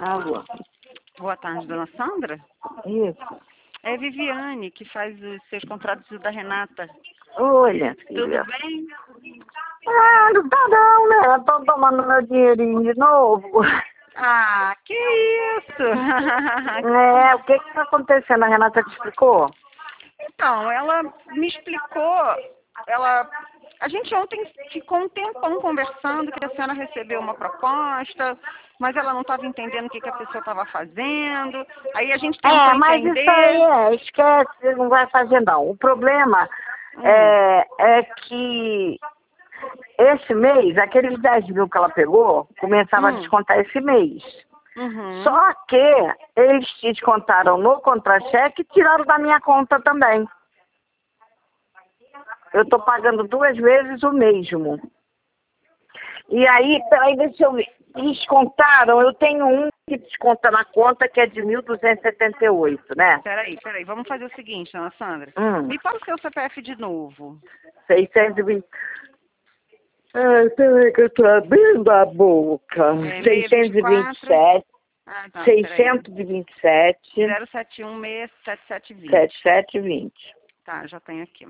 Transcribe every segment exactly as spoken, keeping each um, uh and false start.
Alô. Boa tarde, dona Sandra. Isso. É Viviane, que faz os seus contratos da Renata. Olha, Tudo filha. bem? Ah, não tá não, né? Estão tomando meu dinheirinho de novo. Ah, que isso! É, o que que tá acontecendo? A Renata te explicou? Então, ela me explicou, ela... A gente ontem ficou um tempão conversando que a senhora recebeu uma proposta, mas ela não estava entendendo o que, que a pessoa estava fazendo. Aí a gente tentou É, mas entender. isso aí é, esquece, não vai fazer não. O problema Hum. é, é que esse mês, aqueles dez mil que ela pegou, começava a Hum. descontar esse mês. Uhum. Só que eles descontaram no contra-cheque e tiraram da minha conta também. Eu estou pagando duas vezes o mesmo. E aí, peraí, deixa eu ver. Descontaram, eu tenho um que desconta na conta que é de mil duzentos e setenta e oito, né? Peraí, peraí, vamos fazer o seguinte, dona Sandra. Hum. Me fala o seu C P F de novo. seiscentos e vinte. Ai, peraí que eu tô abrindo a boca. É, seiscentos e vinte e sete. Ah, tá, peraí. seiscentos e vinte e sete. zero sete um seis sete sete dois zero. setenta e sete e vinte. Tá, já tenho aqui.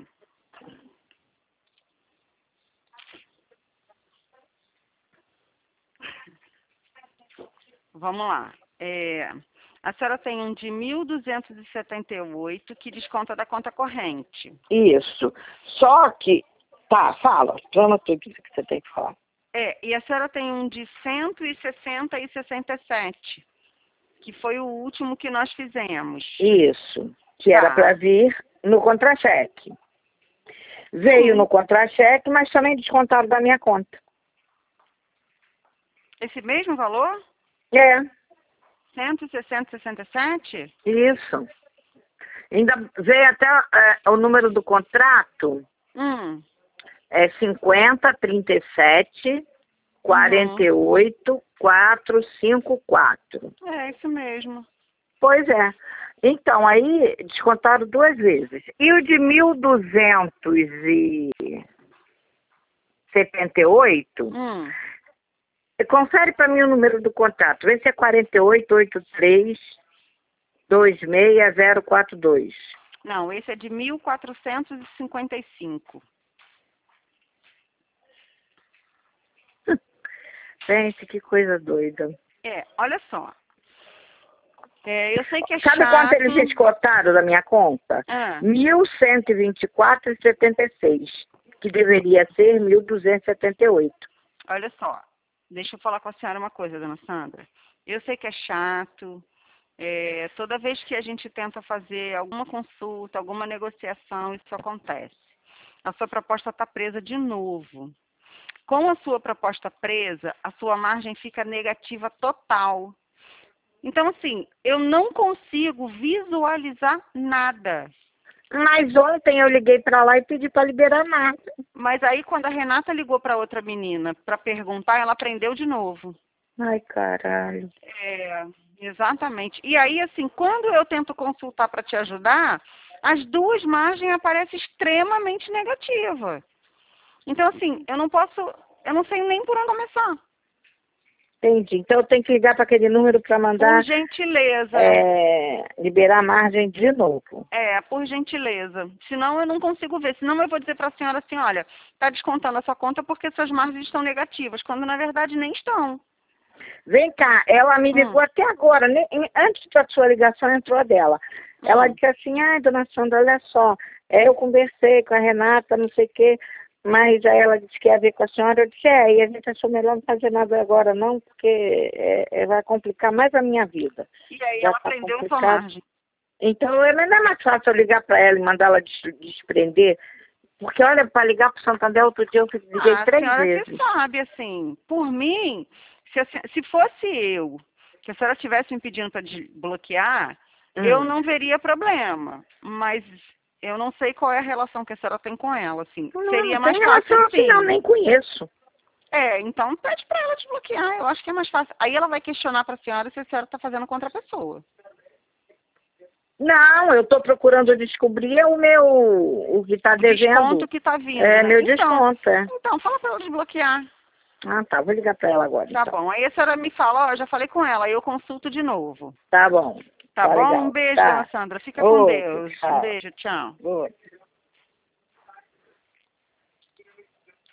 Vamos lá. É, a senhora tem um de mil duzentos e setenta e oito que desconta da conta corrente. Isso. Só que. Tá, fala. Trama tudo que você tem que falar. É, e a senhora tem um de cento e sessenta e sessenta e sete, que foi o último que nós fizemos. Isso. Que Tá. era para vir no contra-cheque. Veio Hum. no contra-cheque, mas também descontaram da minha conta. Esse mesmo valor? É, cento e sessenta e sessenta e sete? isso. Ainda veio até é, o número do contrato, Hum. é cinquenta, trinta e sete, quarenta e oito, quatrocentos e cinquenta e quatro. É, isso mesmo. Pois é. Então, aí descontaram duas vezes. E o de mil duzentos e setenta e oito, Hum. confere para mim o número do contrato. Vê se é quarenta e oito, oitenta e três, vinte e seis, zero quatro dois. Não, esse é de mil quatrocentos e cinquenta e cinco. Gente, que coisa doida. É, olha só. É, eu sei que é Sabe chato. quanto eles descontaram da minha conta? Ah. mil cento e vinte e quatro reais e setenta e seis, que deveria ser mil duzentos e setenta e oito. Olha só, deixa eu falar com a senhora uma coisa, dona Sandra. Eu sei que é chato. É, toda vez que a gente tenta fazer alguma consulta, alguma negociação, isso acontece. A sua proposta está presa de novo. Com a sua proposta presa, a sua margem fica negativa total. Então, assim, eu não consigo visualizar nada. Mas ontem eu liguei para lá e pedi para liberar nada. Mas aí, quando a Renata ligou para outra menina para perguntar, ela aprendeu de novo. Ai, caralho. É, exatamente. E aí, assim, quando eu tento consultar para te ajudar, as duas margens aparecem extremamente negativas. Então, assim, eu não posso, eu não sei nem por onde começar. Entendi. Então eu tenho que ligar para aquele número para mandar Por gentileza. é, liberar a margem de novo. É, por gentileza. Senão eu não consigo ver. Senão eu vou dizer para a senhora assim, olha, está descontando a sua conta porque suas margens estão negativas, quando na verdade nem estão. Vem cá, ela me ligou Hum. até agora, né? Antes da sua ligação entrou a dela. Ela Hum. disse assim, ai, dona Sandra, olha só, é, eu conversei com a Renata, não sei o quê, mas aí ela disse que ia ver com a senhora. Eu disse, é, e a gente achou melhor não fazer nada agora não, porque é, é, vai complicar mais a minha vida. E aí Já ela tá prendeu a sua complicado. margem. Então, é, não é mais fácil eu ligar para ela e mandar ela des- desprender, porque olha, para ligar para o Santander outro dia eu liguei Ah, a três senhora que vezes. sabe, assim, por mim, se, a se- se fosse eu, que a senhora estivesse me pedindo para desbloquear, eu Hum. não veria problema. Mas eu não sei qual é a relação que a senhora tem com ela, assim. Não, Seria não mais tem fácil relação assim, não, sim. nem conheço. É, então pede para ela desbloquear, eu acho que é mais fácil. Aí ela vai questionar para a senhora se a senhora está fazendo contra a pessoa. Não, eu estou procurando descobrir o meu, o que está O devendo. desconto que está vindo, É, né? meu Então, desconto, é. então, fala para ela desbloquear. Ah, tá. Vou ligar para ela agora, Tá então. bom. Aí a senhora me fala, ó, eu já falei com ela, aí eu consulto de novo. Tá bom. Tá bom? Legal. Um beijo, Tá. dona Sandra. Fica com Outro, Deus. Um tchau. beijo, tchau. Outro.